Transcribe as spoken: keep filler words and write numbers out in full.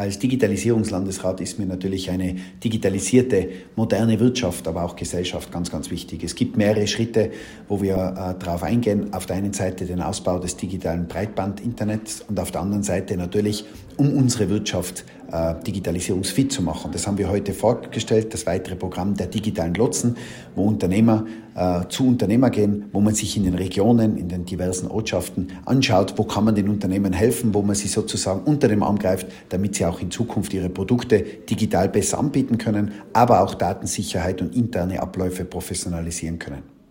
als Digitalisierungslandesrat ist mir natürlich eine digitalisierte, moderne Wirtschaft, aber auch Gesellschaft ganz, ganz wichtig. Es gibt mehrere Schritte, wo wir äh, darauf eingehen. Auf der einen Seite den Ausbau des digitalen Breitbandinternets und auf der anderen Seite natürlich, um unsere Wirtschaft äh, digitalisierungsfit zu machen. Das haben wir heute vorgestellt, das weitere Programm der digitalen Lotsen, wo Unternehmer äh, zu Unternehmer gehen, wo man sich in den Regionen, in den diversen Ortschaften anschaut, wo kann man den Unternehmen helfen, wo man sie sozusagen unter dem Arm greift, damit sie auch in Zukunft ihre Produkte digital besser anbieten können, aber auch Datensicherheit und interne Abläufe professionalisieren können.